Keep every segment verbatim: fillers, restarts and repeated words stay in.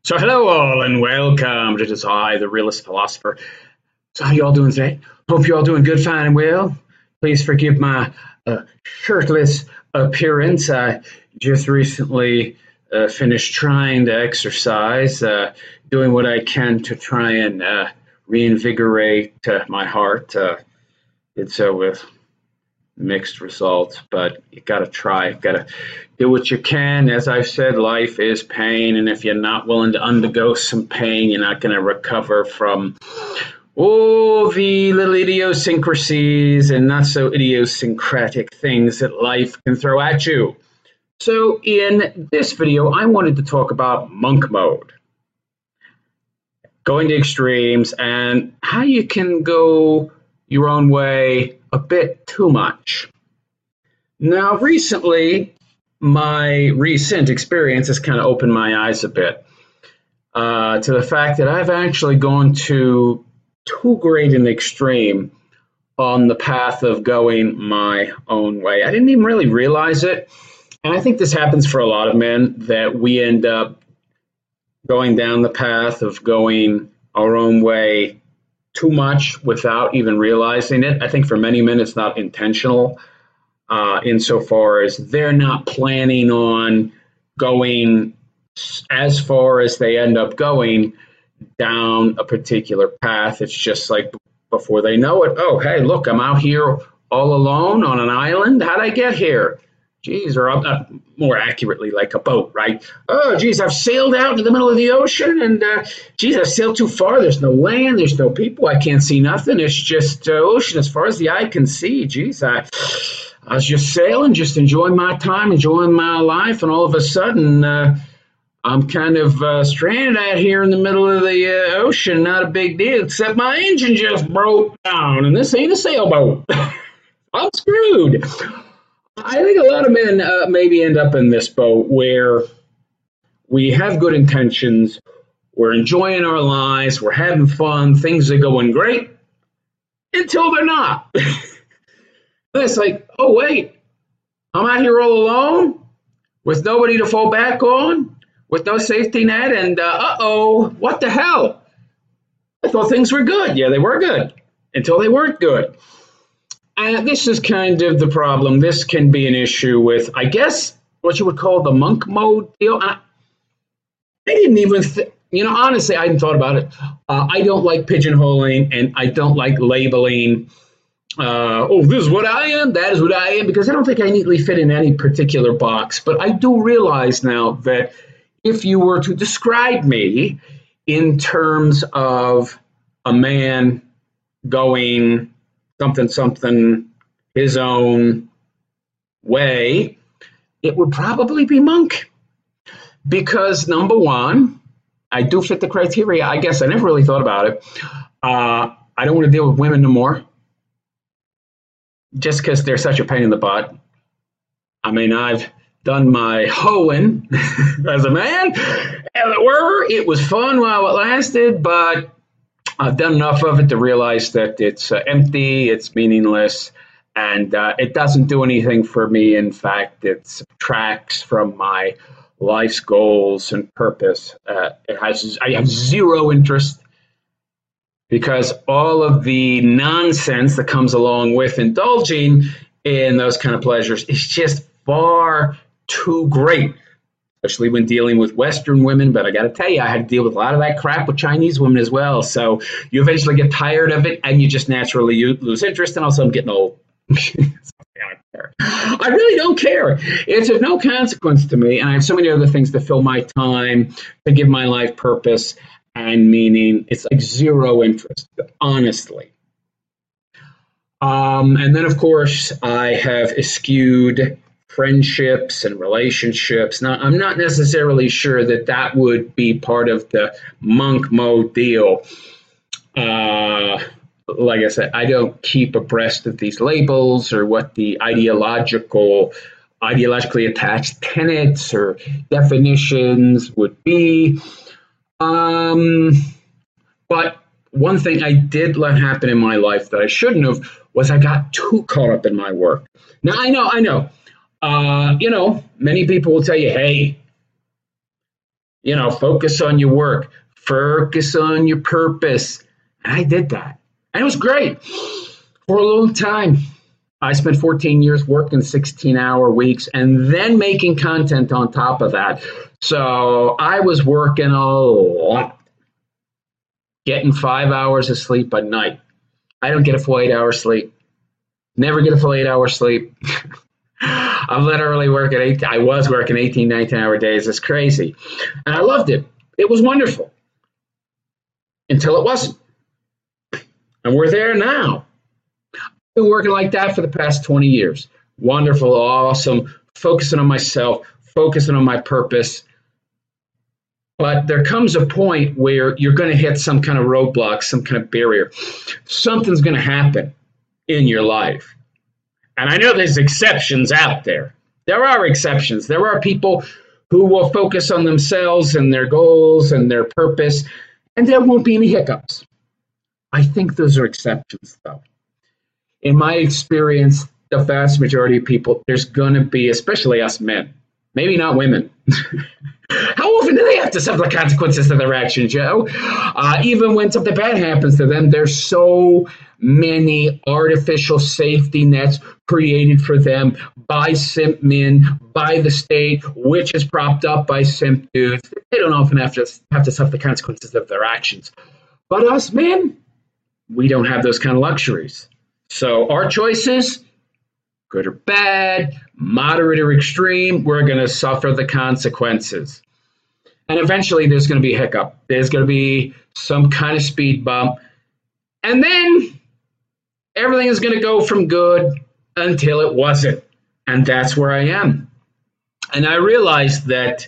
So hello all and welcome to this I, the realist philosopher. So how you all doing today? Hope you all doing good, fine and well. Please forgive my uh, shirtless appearance. I just recently uh, finished trying to exercise, uh, doing what I can to try and uh, reinvigorate uh, my heart. Uh, did so with mixed results, but you got to try, got to do what you can. As I've said, life is pain, and if you're not willing to undergo some pain, you're not going to recover from all the little idiosyncrasies and not so idiosyncratic things that life can throw at you. So in this video, I wanted to talk about monk mode, going to extremes, and how you can go your own way a bit too much. Now, recently, my recent experience has kind of opened my eyes a bit uh, to the fact that I've actually gone to too great an extreme on the path of going my own way. I didn't even really realize it. And I think this happens for a lot of men, that we end up going down the path of going our own way too much without even realizing it. I think for many men it's not intentional, uh, insofar as they're not planning on going as far as they end up going down a particular path. It's just like before they know it, oh, hey, look, I'm out here all alone on an island. How'd I get here? Geez, or uh, more accurately, like a boat, right? Oh, geez, I've sailed out into the middle of the ocean, and uh, geez, I've sailed too far. There's no land, there's no people, I can't see nothing. It's just uh, ocean as far as the eye can see. Geez, I, I was just sailing, just enjoying my time, enjoying my life, and all of a sudden, uh, I'm kind of uh, stranded out here in the middle of the uh, ocean. Not a big deal, except my engine just broke down, and this ain't a sailboat. I'm screwed. I think a lot of men uh, maybe end up in this boat where we have good intentions, we're enjoying our lives, we're having fun, things are going great, until they're not. It's like, oh, wait, I'm out here all alone with nobody to fall back on, with no safety net, and uh, uh-oh, what the hell? I thought things were good. Yeah, they were good, until they weren't good. And this is kind of the problem. This can be an issue with, I guess, what you would call the monk mode deal. I, I didn't even, th- you know, honestly, I hadn't thought about it. Uh, I don't like pigeonholing, and I don't like labeling. Uh, oh, this is what I am, that is what I am, because I don't think I neatly fit in any particular box. But I do realize now that if you were to describe me in terms of a man going something, something, his own way, it would probably be monk. Because number one, I do fit the criteria. I guess I never really thought about it. Uh, I don't want to deal with women no more, just because they're such a pain in the butt. I mean, I've done my hoeing as a man, as it were. It was fun while it lasted, but I've done enough of it to realize that it's uh, empty, it's meaningless, and uh, it doesn't do anything for me. In fact, it subtracts from my life's goals and purpose. Uh, it has, I have zero interest, because all of the nonsense that comes along with indulging in those kind of pleasures is just far too great, especially when dealing with Western women. But I got to tell you, I had to deal with a lot of that crap with Chinese women as well. So you eventually get tired of it, and you just naturally lose interest. And also, I'm getting old. I really don't care. It's of no consequence to me. And I have so many other things to fill my time, to give my life purpose and meaning. It's like zero interest, honestly. Um, and then, of course, I have eschewed friendships and relationships. Now, I'm not necessarily sure that that would be part of the monk mode deal. Uh, like I said, I don't keep abreast of these labels or what the ideological, ideologically attached tenets or definitions would be. Um, but one thing I did let happen in my life that I shouldn't have was I got too caught up in my work. Now, I know, I know. Uh, you know, many people will tell you, hey, You know, focus on your work, focus on your purpose. And I did that. And it was great for a long time. I spent fourteen years working sixteen hour weeks and then making content on top of that. So I was working a lot, getting five hours of sleep a night. I don't get a full eight hours sleep. Never get a full eight hours sleep. I'm literally working eight. I was working eighteen, nineteen hour days. It's crazy. And I loved it. It was wonderful until it wasn't. And we're there now. I've been working like that for the past twenty years. Wonderful, awesome, focusing on myself, focusing on my purpose. But there comes a point where you're going to hit some kind of roadblock, some kind of barrier. Something's going to happen in your life. And I know there's exceptions out there. There are exceptions. There are people who will focus on themselves and their goals and their purpose, and there won't be any hiccups. I think those are exceptions, though. In my experience, the vast majority of people, there's going to be, especially us men, maybe not women. How often do they have to suffer the consequences of their actions, Joe? Uh, even when something bad happens to them, there's so many artificial safety nets created for them by simp men, by the state, which is propped up by simp dudes. They don't often have to have to suffer the consequences of their actions. But us men, we don't have those kind of luxuries. So our choices, good or bad, moderate or extreme, we're going to suffer the consequences. And eventually there's going to be a hiccup. There's going to be some kind of speed bump. And then everything is going to go from good until it wasn't. And that's where I am. And I realized that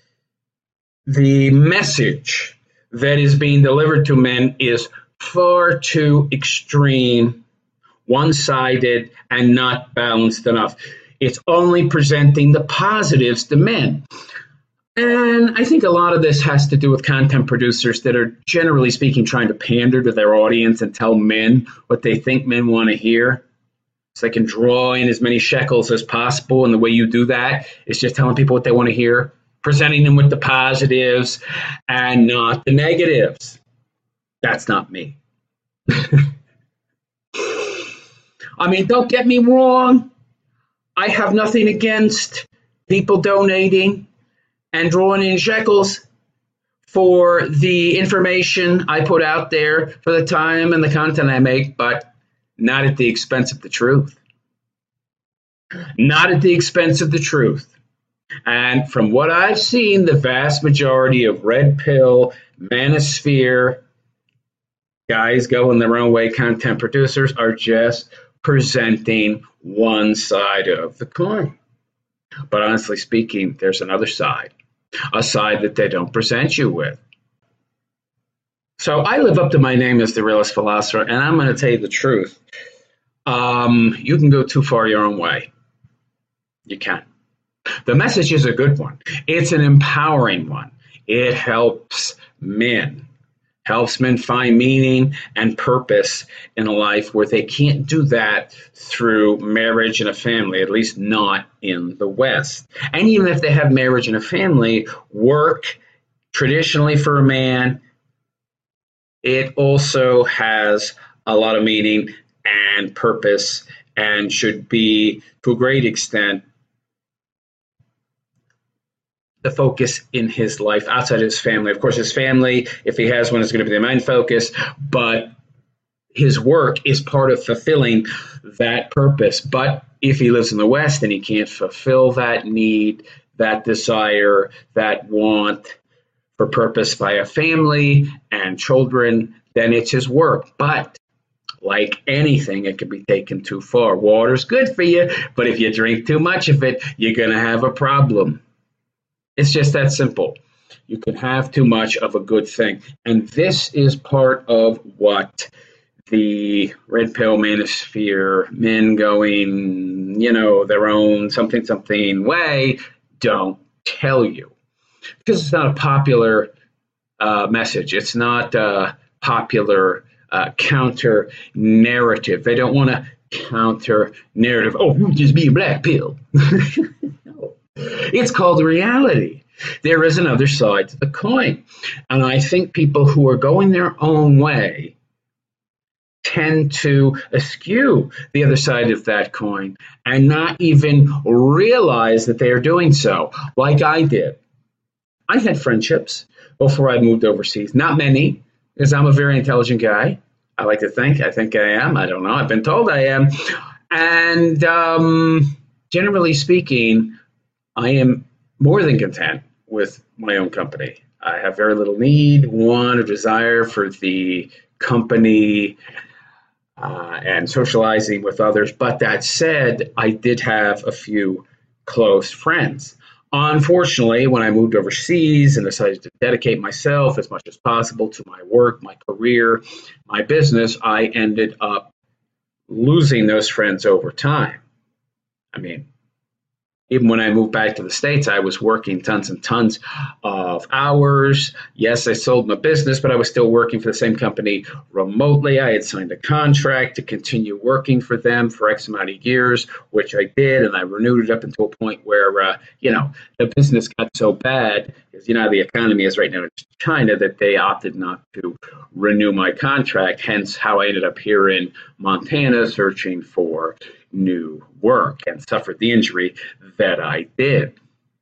the message that is being delivered to men is far too extreme, one-sided, and not balanced enough. It's only presenting the positives to men. And I think a lot of this has to do with content producers that are, generally speaking, trying to pander to their audience and tell men what they think men want to hear. So they can draw in as many shekels as possible. And the way you do that is just telling people what they want to hear, presenting them with the positives and not the negatives. That's not me. I mean, don't get me wrong. I have nothing against people donating and drawing in shekels for the information I put out there, for the time and the content I make, but not at the expense of the truth. Not at the expense of the truth. And from what I've seen, the vast majority of red pill, manosphere, guys going their own way, content producers are just presenting one side of the coin. But honestly speaking, there's another side, a side that they don't present you with. So I live up to my name as the realist philosopher, and I'm going to tell you the truth. Um, you can go too far your own way. You can. The message is a good one. It's an empowering one. It helps men. Helps men find meaning and purpose in a life where they can't do that through marriage and a family, at least not in the West. And even if they have marriage and a family, work traditionally for a man, it also has a lot of meaning and purpose and should be, to a great extent, the focus in his life outside his family. Of course, his family, if he has one, is going to be the main focus, but his work is part of fulfilling that purpose. But if he lives in the West and he can't fulfill that need, that desire, that want for purpose via family and children, then it's his work. But like anything, it can be taken too far. Water's good for you, but if you drink too much of it, you're going to have a problem. It's just that simple. You can have too much of a good thing. And this is part of what the red pill manosphere, men going, you know, their own something, something way, don't tell you. Because it's not a popular uh, message. It's not a popular uh, counter narrative. They don't want to counter narrative. Oh, you just be a black pill. No. It's called reality. There is another side to the coin. And I think people who are going their own way tend to eschew the other side of that coin and not even realize that they are doing so, like I did. I had friendships before I moved overseas. Not many, because I'm a very intelligent guy. I like to think. I think I am. I don't know. I've been told I am. And um, generally speaking, I am more than content with my own company. I have very little need, want, or desire for the company uh, and socializing with others. But that said, I did have a few close friends. Unfortunately, when I moved overseas and decided to dedicate myself as much as possible to my work, my career, my business, I ended up losing those friends over time. I mean, even when I moved back to the States, I was working tons and tons of hours. Yes, I sold my business, but I was still working for the same company remotely. I had signed a contract to continue working for them for X amount of years, which I did, and I renewed it up until a point where, uh, you know, the business got so bad, because you know how the economy is right now in China, that they opted not to renew my contract, hence how I ended up here in Montana searching for new work and suffered the injury that I did.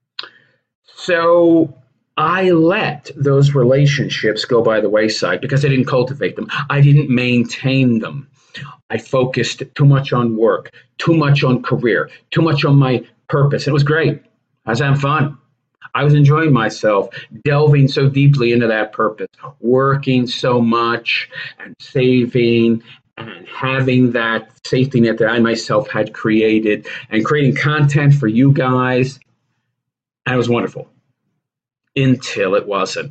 So I let those relationships go by the wayside because I didn't cultivate them. I didn't maintain them. I focused too much on work, too much on career, too much on my purpose. It was great. I was having fun. I was enjoying myself, delving so deeply into that purpose, working so much and saving and having that safety net that I myself had created and creating content for you guys. And it was wonderful until it wasn't.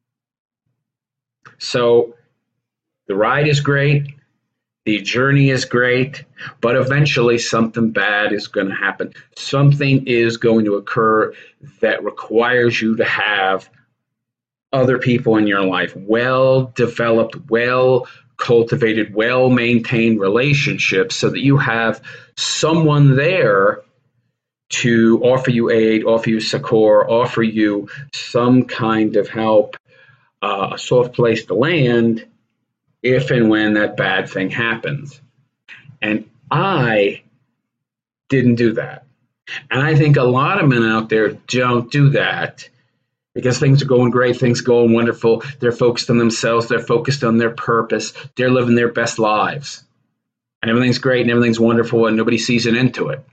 So the ride is great. The journey is great, but eventually something bad is going to happen. Something is going to occur that requires you to have other people in your life, well-developed, well cultivated, well-maintained relationships so that you have someone there to offer you aid, offer you succor, offer you some kind of help, uh, a soft place to land if and when that bad thing happens. And I didn't do that. And I think a lot of men out there don't do that because things are going great, things are going wonderful. They're focused on themselves. They're focused on their purpose. They're living their best lives. And everything's great and everything's wonderful and nobody sees an end to it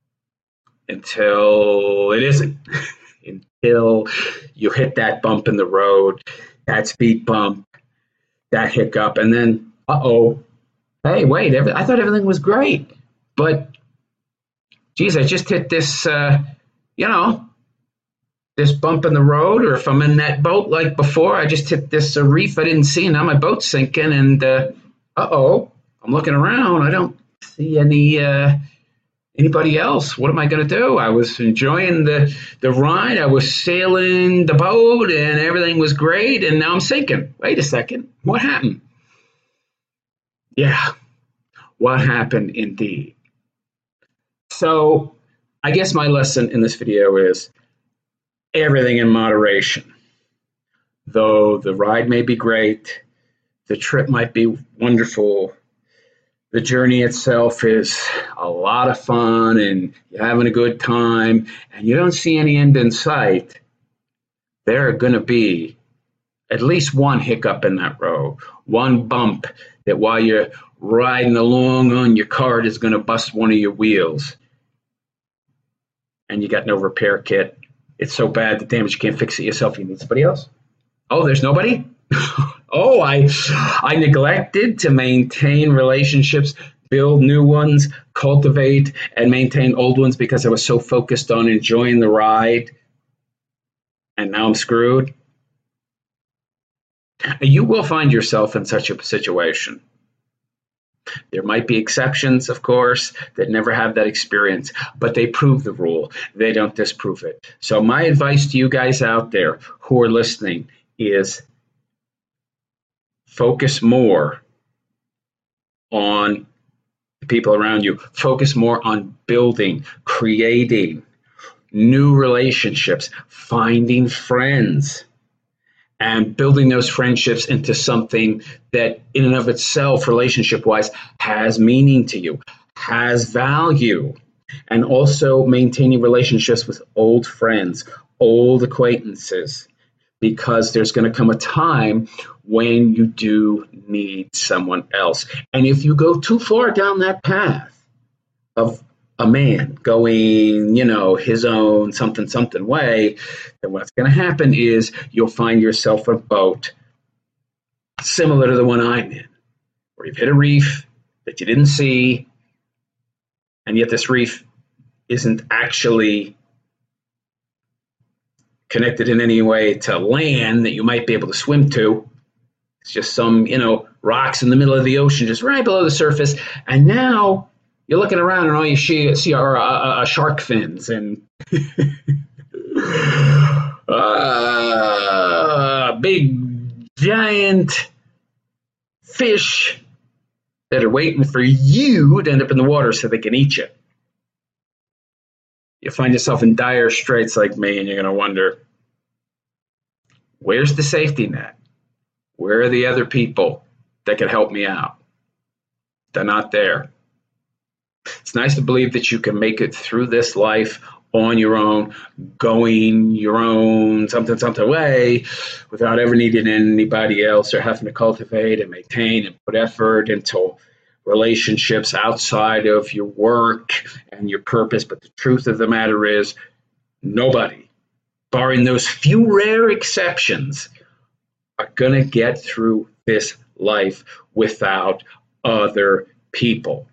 until it isn't. Until you hit that bump in the road, that speed bump, that hiccup, and then, uh-oh, hey, wait, every, I thought everything was great. But, geez, I just hit this, uh, you know, this bump in the road, or if I'm in that boat like before, I just hit this uh, reef I didn't see, and now my boat's sinking, and uh, uh-oh, I'm looking around. I don't see any uh, anybody else. What am I going to do? I was enjoying the, the ride. I was sailing the boat, and everything was great, and now I'm sinking. Wait a second. What happened? Yeah, what happened indeed? So I guess my lesson in this video is everything in moderation. Though the ride may be great, the trip might be wonderful, the journey itself is a lot of fun and you're having a good time and you don't see any end in sight, there are going to be at least one hiccup in that road, one bump that while you're riding along on your cart is going to bust one of your wheels and you got no repair kit. It's so bad the damage you can't fix it yourself. You need somebody else. Oh, there's nobody? oh, I I neglected to maintain relationships, build new ones, cultivate and maintain old ones because I was so focused on enjoying the ride. And now I'm screwed. You will find yourself in such a situation. There might be exceptions, of course, that never have that experience, but they prove the rule. They don't disprove it. So my advice to you guys out there who are listening is focus more on the people around you. Focus more on building, creating, new relationships, finding friends, and building those friendships into something that in and of itself, relationship-wise, has meaning to you, has value. And also maintaining relationships with old friends, old acquaintances, because there's going to come a time when you do need someone else. And if you go too far down that path of a man going, you know, his own something, something way, then what's going to happen is you'll find yourself a boat similar to the one I'm in, where you've hit a reef that you didn't see, and yet this reef isn't actually connected in any way to land that you might be able to swim to. It's just some, you know, rocks in the middle of the ocean, just right below the surface. And now you're looking around and all you see are uh, uh, shark fins and uh, big, giant fish that are waiting for you to end up in the water so they can eat you. You find yourself in dire straits like me, and you're going to wonder, where's the safety net? Where are the other people that could help me out? They're not there. It's nice to believe that you can make it through this life on your own, going your own something, something way without ever needing anybody else or having to cultivate and maintain and put effort into relationships outside of your work and your purpose. But the truth of the matter is, nobody, barring those few rare exceptions, are going to get through this life without other people.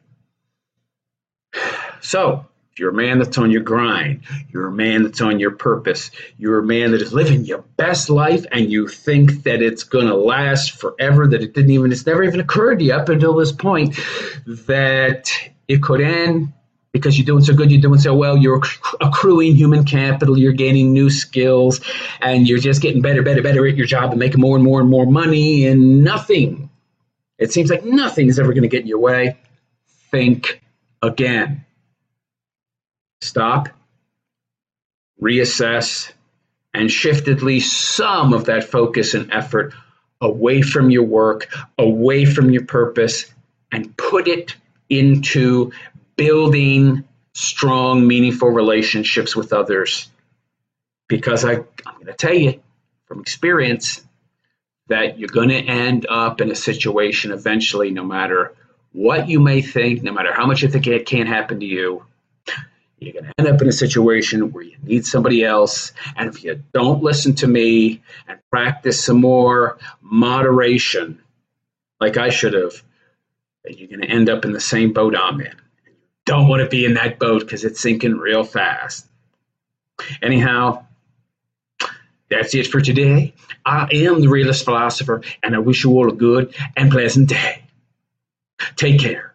So, if you're a man that's on your grind, you're a man that's on your purpose, you're a man that is living your best life, and you think that it's going to last forever, that it didn't even, it's never even occurred to you up until this point that it could end because you're doing so good, you're doing so well, you're accruing human capital, you're gaining new skills, and you're just getting better, better, better at your job and making more and more and more money, and nothing, it seems like nothing is ever going to get in your way. Think again. Stop, reassess, and shift at least some of that focus and effort away from your work, away from your purpose, and put it into building strong, meaningful relationships with others. Because I, I'm going to tell you from experience that you're going to end up in a situation eventually, no matter what you may think, no matter how much you think it can't happen to you, you're going to end up in a situation where you need somebody else. And if you don't listen to me and practice some more moderation, like I should have, then you're going to end up in the same boat I'm in. You don't want to be in that boat because it's sinking real fast. Anyhow, that's it for today. I am the Realist Philosopher, and I wish you all a good and pleasant day. Take care.